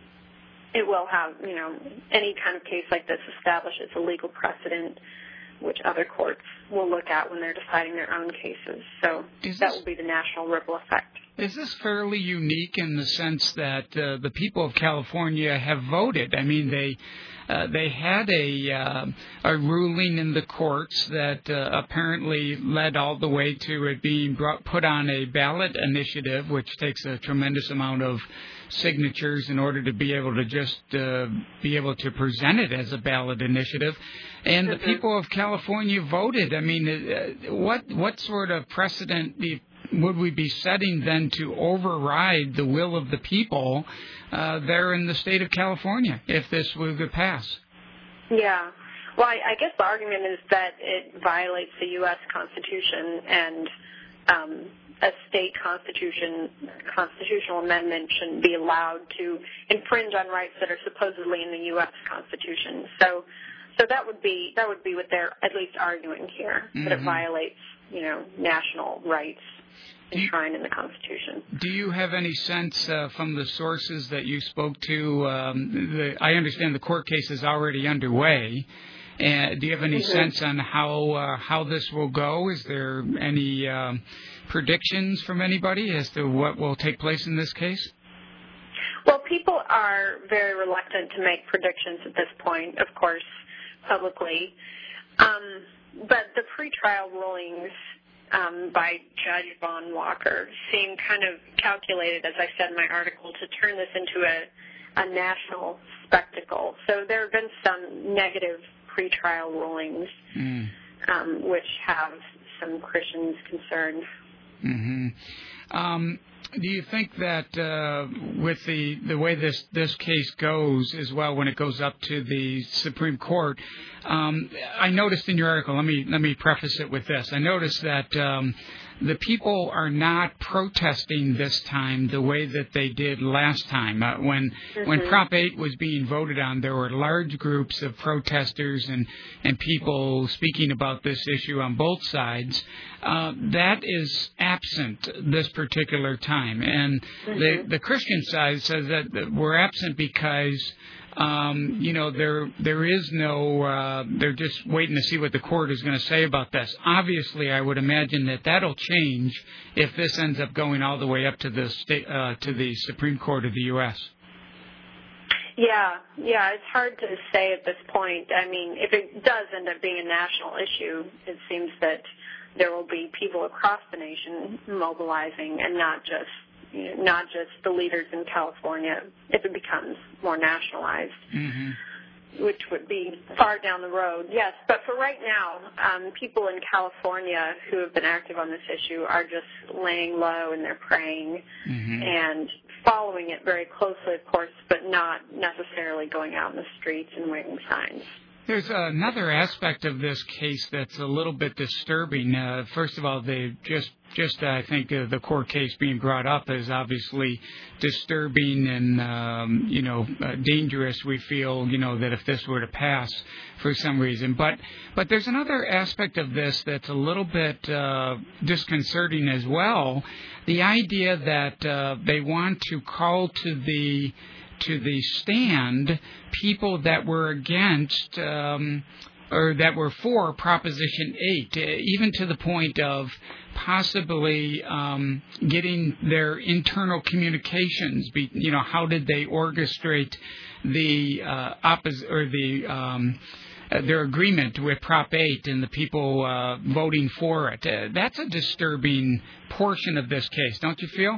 Speaker 9: it will have, you know, any kind of case like this establishes a legal precedent which other courts will look at when they're deciding their own cases. So is that this, will be the national ripple effect.
Speaker 4: Is this fairly unique in the sense that uh, the people of California have voted? I mean, they uh, they had a uh, a ruling in the courts that uh, apparently led all the way to it being brought, put on a ballot initiative, which takes a tremendous amount of signatures in order to be able to just uh, be able to present it as a ballot initiative. And the people of California voted. I mean, uh, what what sort of precedent do you, would we be setting then to override the will of the people uh, there in the state of California if this were to pass?
Speaker 9: Yeah. Well, I, I guess the argument is that it violates the U S Constitution, and um, a state constitution constitutional amendment shouldn't be allowed to infringe on rights that are supposedly in the U S Constitution. So. So that would be that would be what they're at least arguing here, mm-hmm. that it violates, you know, national rights enshrined in the Constitution.
Speaker 4: Do you have any sense uh, from the sources that you spoke to? Um, the, I understand the court case is already underway. And do you have any mm-hmm. sense on how uh, how this will go? Is there any um, predictions from anybody as to what will take place in this case?
Speaker 9: Well, people are very reluctant to make predictions at this point, of course, publicly. Um, but the pretrial rulings um, by Judge Vaughn Walker seem kind of calculated, as I said in my article, to turn this into a, a national spectacle. So there have been some negative pretrial rulings, mm. um, which have some Christians concerned.
Speaker 4: Mm-hmm. Um, do you think that uh, with the, the way this, this case goes as well, when it goes up to the Supreme Court, um, I noticed in your article, let me let me preface it with this. I noticed that um, the people are not protesting this time the way that they did last time. Uh, when mm-hmm. when Prop eight was being voted on, there were large groups of protesters and, and people speaking about this issue on both sides. Uh, that is absent this particular time. And mm-hmm. the, the Christian side says that we're absent because Um, you know, there there is no, uh, they're just waiting to see what the court is going to say about this. Obviously, I would imagine that that'll change if this ends up going all the way up to the state, uh, to the Supreme Court of the U S
Speaker 9: Yeah, yeah, it's hard to say at this point. I mean, if it does end up being a national issue, it seems that there will be people across the nation mobilizing and not just You know, not just the leaders in California, if it becomes more nationalized, mm-hmm. which would be far down the road. Yes, but for right now, um, people in California who have been active on this issue are just laying low and they're praying mm-hmm. and following it very closely, of course, but not necessarily going out in the streets and waving signs.
Speaker 4: There's another aspect of this case that's a little bit disturbing. Uh, first of all, they just, just uh, I think uh, the court case being brought up is obviously disturbing and, um, you know, uh, dangerous. We feel, you know, that if this were to pass for some reason. But, but there's another aspect of this that's a little bit uh, disconcerting as well. The idea that uh, they want to call to the to the stand people that were against um, or that were for Proposition eight, even to the point of possibly um, getting their internal communications. Be, you know, how did they orchestrate the uh, oppos- or the um, uh, their agreement with Prop eight and the people uh, voting for it? Uh, that's a disturbing portion of this case, don't you feel?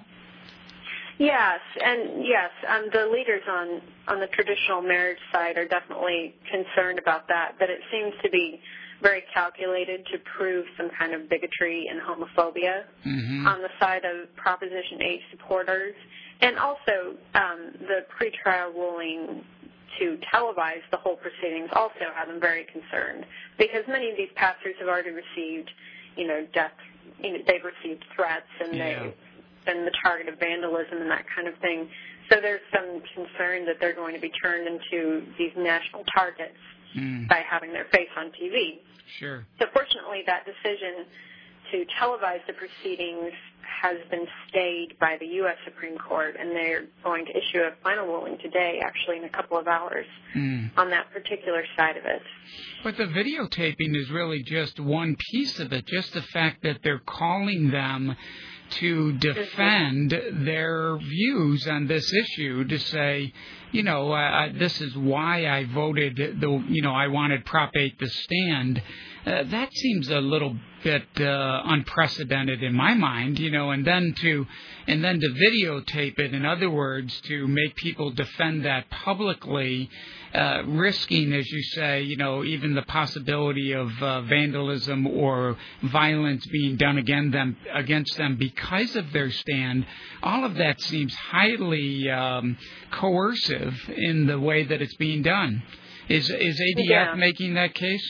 Speaker 9: Yes, and yes, um, the leaders on, on the traditional marriage side are definitely concerned about that, but it seems to be very calculated to prove some kind of bigotry and homophobia mm-hmm. on the side of Proposition eight supporters. And also um, the pretrial ruling to televise the whole proceedings also have them very concerned, because many of these pastors have already received, you know, death, you know, they've received threats and yeah. they been the target of vandalism and that kind of thing. So there's some concern that they're going to be turned into these national targets mm. by having their face on T V.
Speaker 4: Sure.
Speaker 9: So fortunately, that decision to televise the proceedings has been stayed by the U S Supreme Court, and they're going to issue a final ruling today, actually in a couple of hours, mm. on that particular side of it.
Speaker 4: But the videotaping is really just one piece of it, just the fact that they're calling them to defend their views on this issue, to say, you know, uh, this is why I voted, the, you know, I wanted Prop eight to stand. Uh, that seems a little bit uh, unprecedented in my mind, you know, and then to and then to videotape it, in other words, to make people defend that publicly, uh, risking, as you say, you know, even the possibility of uh, vandalism or violence being done against them, against them because of their stand. All of that seems highly um, coercive in the way that it's being done. Is is A D F yeah. making that case?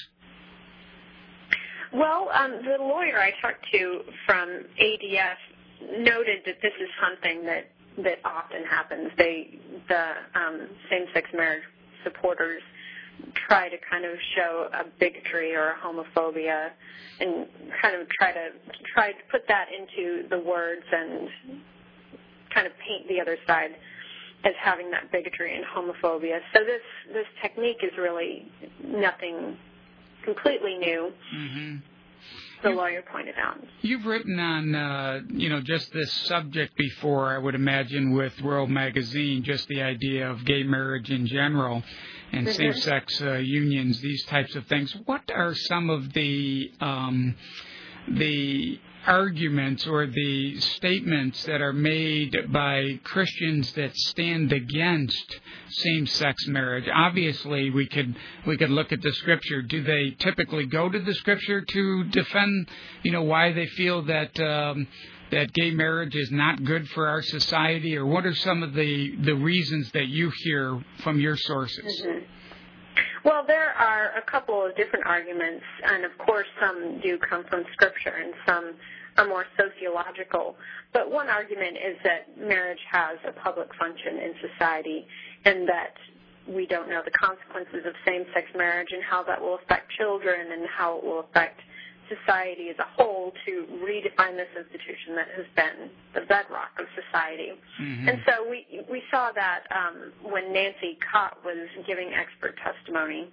Speaker 9: Well, um, the lawyer I talked to from A D F noted that this is something that, that often happens. They, the um, same-sex marriage supporters try to kind of show a bigotry or a homophobia and kind of try to try to put that into the words and kind of paint the other side as having that bigotry and homophobia. So this, this technique is really nothing completely new. Mm-hmm. The you've, lawyer pointed out.
Speaker 4: You've written on, uh, you know, just this subject before, I would imagine, with World Magazine, just the idea of gay marriage in general and mm-hmm. same-sex uh, unions, these types of things. What are some of the um, the arguments or the statements that are made by Christians that stand against same-sex marriage? Obviously, we could we could look at the Scripture. Do they typically go to the Scripture to defend, you know, why they feel that um, that gay marriage is not good for our society, or what are some of the the reasons that you hear from your sources?
Speaker 9: Mm-hmm. Well, there are a couple of different arguments, and of course some do come from Scripture and some are more sociological. But one argument is that marriage has a public function in society and that we don't know the consequences of same-sex marriage and how that will affect children and how it will affect society as a whole to redefine this institution that has been the bedrock of society. Mm-hmm. And so we we saw that um, when Nancy Cott was giving expert testimony,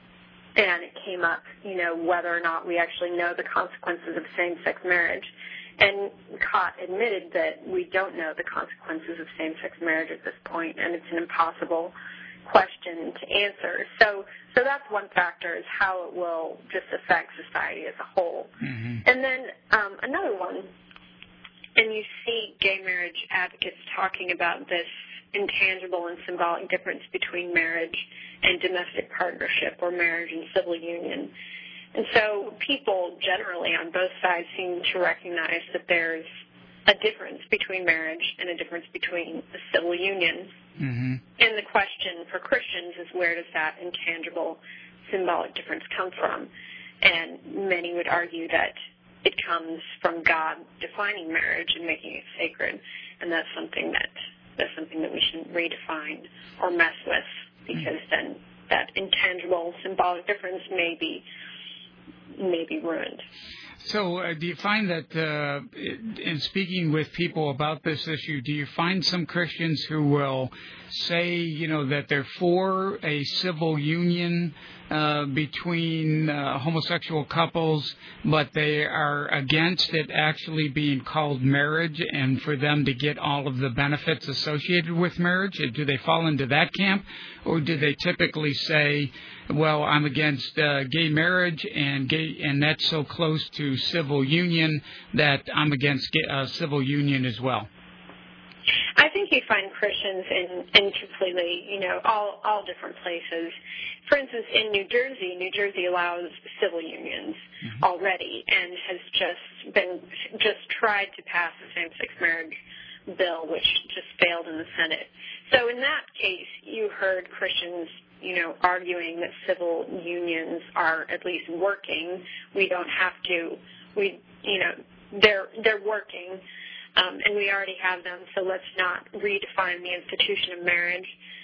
Speaker 9: and it came up, you know, whether or not we actually know the consequences of same-sex marriage. And Cott admitted that we don't know the consequences of same-sex marriage at this point, and it's an impossible question to answer. So so that's one factor, is how it will just affect society as a whole. Mm-hmm. And then um, another one, and you see gay marriage advocates talking about this intangible and symbolic difference between marriage and domestic partnership, or marriage and civil union. And so people generally on both sides seem to recognize that there's a difference between marriage and a difference between a civil union. Mm-hmm. And the question for Christians is, where does that intangible, symbolic difference come from? And many would argue that it comes from God defining marriage and making it sacred, and that's something that that's something that we shouldn't redefine or mess with, because then that intangible, symbolic difference may be may be ruined.
Speaker 4: So uh, do you find that, uh, in speaking with people about this issue, do you find some Christians who will say, you know, that they're for a civil union uh, between uh, homosexual couples, but they are against it actually being called marriage and for them to get all of the benefits associated with marriage? Do they fall into that camp, or do they typically say, well, I'm against uh, gay marriage, and gay, and that's so close to civil union that I'm against gay, uh, civil union as well?
Speaker 9: I think you find Christians in, in completely, you know, all, all different places. For instance, in New Jersey, New Jersey allows civil unions mm-hmm. already, and has just been just tried to pass the same-sex marriage bill, which just failed in the Senate. So in that case, you heard Christians, you know, arguing that civil unions are at least working. We don't have to, we, you know, they're they're working, um, and we already have them, so let's not redefine the institution of marriage.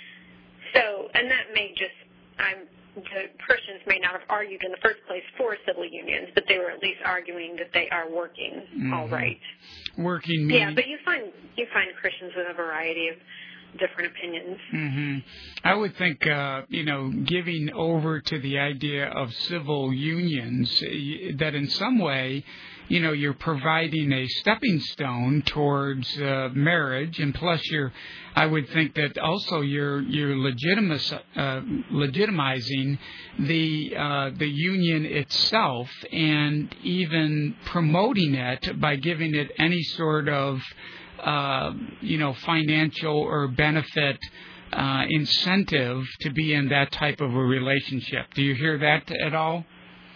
Speaker 9: So, and that may just, I'm, the Christians may not have argued in the first place for civil unions, but they were at least arguing that they are working mm-hmm. all right.
Speaker 4: Working meaning?
Speaker 9: Yeah, but you find you find Christians with a variety of different opinions.
Speaker 4: Mm-hmm. I would think, uh, you know, giving over to the idea of civil unions, that in some way, you know, you're providing a stepping stone towards uh, marriage, and plus you're, I would think that also you're you're legitimis, uh, legitimizing the uh, the union itself, and even promoting it by giving it any sort of Uh, you know, financial or benefit uh, incentive to be in that type of a relationship. Do you hear that at all?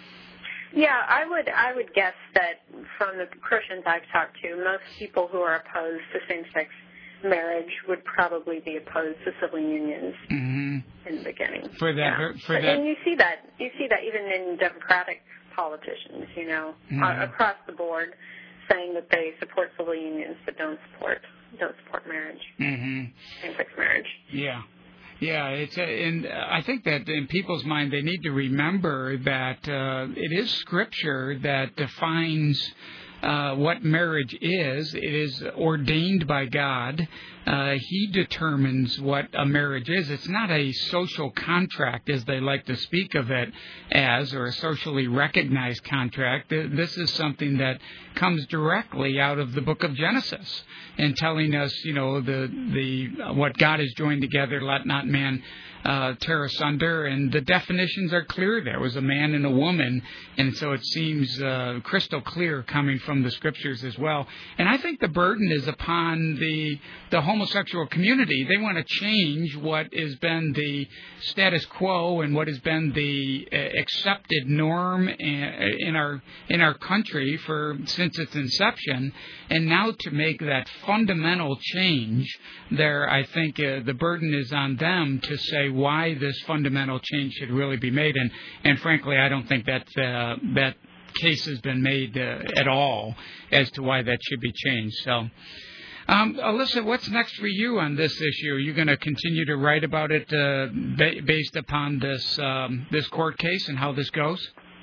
Speaker 9: Yeah, I would. I would guess that from the Christians I've talked to, most people who are opposed to same-sex marriage would probably be opposed to civil unions mm-hmm. in the beginning.
Speaker 4: For that,
Speaker 9: yeah.
Speaker 4: for
Speaker 9: but,
Speaker 4: that,
Speaker 9: and you see that. You see that even in Democratic politicians. You know, mm-hmm. uh, across the board, saying that they support civil unions but don't support don't support marriage, mm-hmm. same-sex marriage.
Speaker 4: Yeah, yeah. It's a, and I think that in people's mind they need to remember that uh, it is Scripture that defines uh, what marriage is. It is ordained by God. uh, he determines what a marriage is. It's not a social contract, as they like to speak of it as, or a socially recognized contract. This is something that comes directly out of the book of Genesis and telling us, you know, the the what God has joined together, let not man Uh, tear asunder, and the definitions are clear. There was a man and a woman, and so it seems uh, crystal clear coming from the scriptures as well. And I think the burden is upon the the homosexual community. They want to change what has been the status quo and what has been the uh, accepted norm in our in our country for since its inception, and now to make that fundamental change, there I think uh, the burden is on them to say why this fundamental change should really be made, and and frankly, I don't think that uh, that case has been made uh, at all as to why that should be changed. So, um, Alyssa, what's next for you on this issue? Are you going to continue to write about it uh, ba- based upon this um, this court case and how this goes?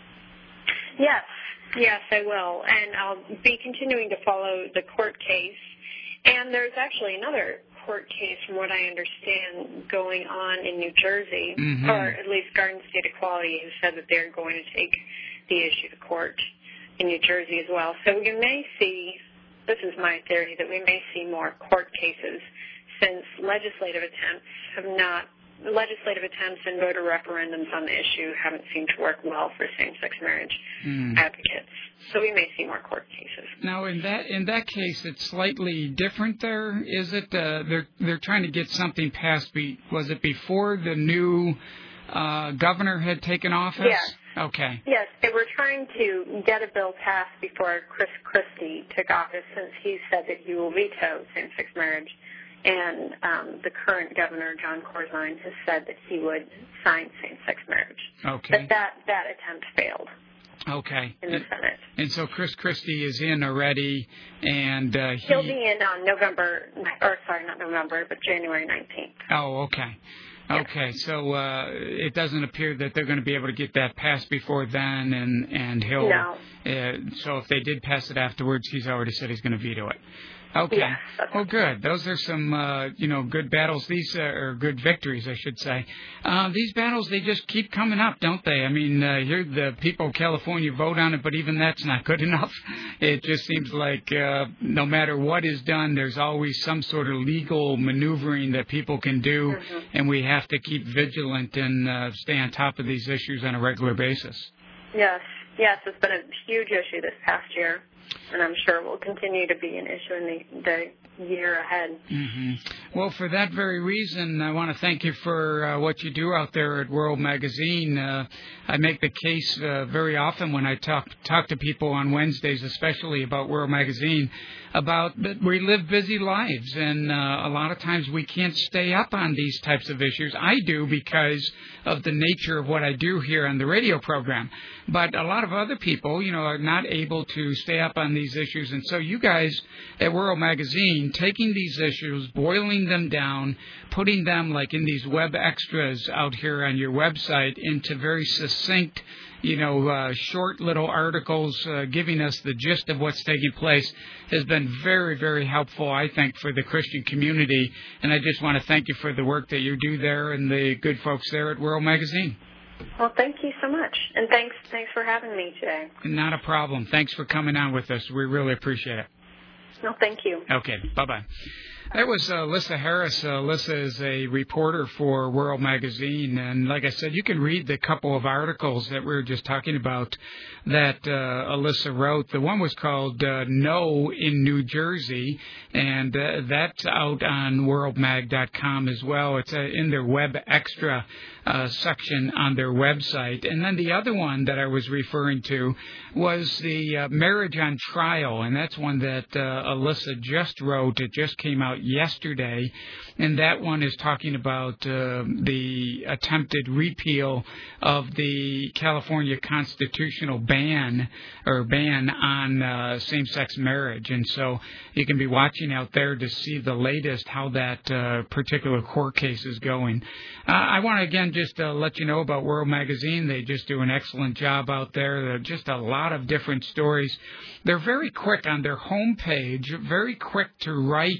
Speaker 9: Yes, yes, I will, and I'll be continuing to follow the court case. And there's actually another court case, from what I understand, going on in New Jersey, mm-hmm. or at least Garden State Equality has said that they're going to take the issue to court in New Jersey as well. So we may see, this is my theory, that we may see more court cases since legislative attempts have not, legislative attempts and voter referendums on the issue haven't seemed to work well for same-sex marriage mm. advocates. So we may see more court cases.
Speaker 4: Now, in that in that case, it's slightly different. There is it. Uh, they're they're trying to get something passed. Be, was it before the new uh, governor had taken office?
Speaker 9: Yes.
Speaker 4: Okay.
Speaker 9: Yes, they were trying to get a bill passed before Chris Christie took office, since he said that he will veto same-sex marriage. And um, the current governor, John Corzine, has said that he would sign same-sex marriage.
Speaker 4: Okay.
Speaker 9: But that, that attempt failed.
Speaker 4: Okay.
Speaker 9: In the Senate.
Speaker 4: And so Chris Christie is in already, and uh, he...
Speaker 9: he'll be in on November, or sorry, not November, but January nineteenth.
Speaker 4: Oh, okay. Okay, yes. So uh, it doesn't appear that they're going to be able to get that passed before then, and and he'll.
Speaker 9: No.
Speaker 4: Uh, so if they did pass it afterwards, he's already said he's going to veto it. Okay.
Speaker 9: Yes,
Speaker 4: well, good. Those are some, uh, you know, good battles. These uh, are good victories, I should say. Uh, these battles, they just keep coming up, don't they? I mean, uh, here the people of California vote on it, but even that's not good enough. It just seems like uh, no matter what is done, there's always some sort of legal maneuvering that people can do, mm-hmm. and we have to keep vigilant and uh, stay on top of these issues on a regular basis.
Speaker 9: Yes, yes, it's been a huge issue this past year. And I'm sure it will continue to be an issue in the, the year ahead.
Speaker 4: Mm-hmm. Well, for that very reason, I want to thank you for uh, what you do out there at World Magazine. Uh, I make the case uh, very often when I talk talk to people on Wednesdays, especially about World Magazine, about that we live busy lives, and uh, a lot of times we can't stay up on these types of issues. I do because of the nature of what I do here on the radio program. But a lot of other people, you know, are not able to stay up on these issues. And so you guys at World Magazine, taking these issues, boiling them down, putting them like in these web extras out here on your website into very succinct, you know, uh, short little articles uh, giving us the gist of what's taking place has been very, very helpful, I think, for the Christian community. And I just want to thank you for the work that you do there and the good folks there at World Magazine.
Speaker 9: Well, thank you so much. And thanks thanks for having me today.
Speaker 4: Not a problem. Thanks for coming on with us. We really appreciate it.
Speaker 9: No, thank you.
Speaker 4: Okay. Bye-bye. That was uh, Alyssa Harris. Uh, Alyssa is a reporter for World Magazine, and like I said, you can read the couple of articles that we were just talking about that uh, Alyssa wrote. The one was called uh, No in New Jersey, and uh, that's out on world mag dot com as well. It's uh, in their web extra uh, section on their website. And then the other one that I was referring to was the uh, Marriage on Trial, and that's one that uh, Alyssa just wrote. It just came out yesterday, and that one is talking about uh, the attempted repeal of the California constitutional ban or ban on uh, same-sex marriage. And so you can be watching out there to see the latest how that uh, particular court case is going. Uh, I want to again just uh, let you know about World Magazine. They just do an excellent job out there. There are just a lot of different stories. They're very quick on their homepage, very quick to write about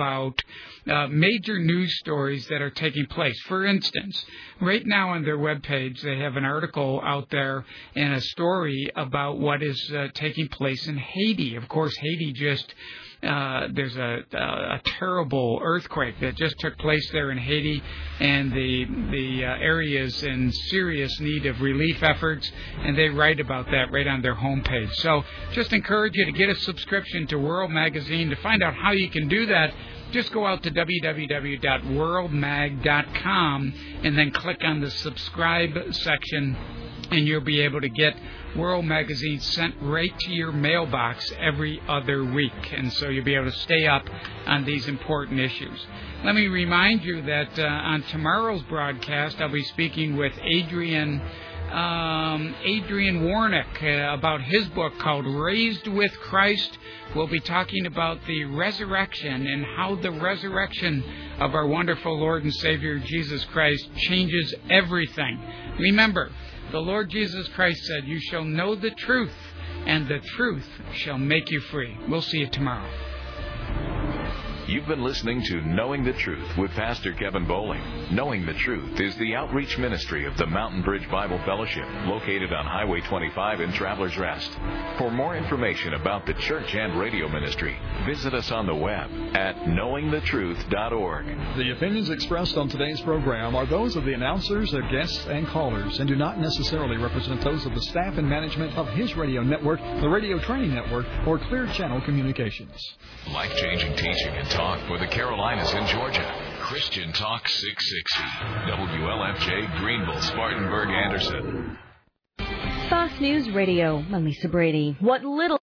Speaker 4: about uh, major news stories that are taking place. For instance, right now on their webpage, they have an article out there and a story about what is uh, taking place in Haiti. Of course, Haiti just... Uh, there's a, a, a terrible earthquake that just took place there in Haiti, and the the uh, area is in serious need of relief efforts, and they write about that right on their homepage. So just encourage you to get a subscription to World Magazine. To find out how you can do that, just go out to w w w dot world mag dot com and then click on the subscribe section, and you'll be able to get World Magazine sent right to your mailbox every other week. And so you'll be able to stay up on these important issues. Let me remind you that uh, on tomorrow's broadcast, I'll be speaking with Adrian um, Adrian Warnick uh, about his book called Raised with Christ. We'll be talking about the resurrection and how the resurrection of our wonderful Lord and Savior Jesus Christ changes everything. Remember, the Lord Jesus Christ said, "You shall know the truth, and the truth shall make you free." We'll see you tomorrow.
Speaker 3: You've been listening to Knowing the Truth with Pastor Kevin Bowling. Knowing the Truth is the outreach ministry of the Mountain Bridge Bible Fellowship, located on Highway twenty-five in Travelers Rest. For more information about the church and radio ministry, visit us on the web at knowing the truth dot org.
Speaker 10: The opinions expressed on today's program are those of the announcers, their guests, and callers, and do not necessarily represent those of the staff and management of His Radio Network, the Radio Training Network, or Clear Channel Communications.
Speaker 3: Life-changing teaching and talk for the Carolinas and Georgia. Christian Talk six sixty. W L F J, Greenville, Spartanburg, Anderson.
Speaker 2: Fox News Radio. I'm Lisa Brady. What little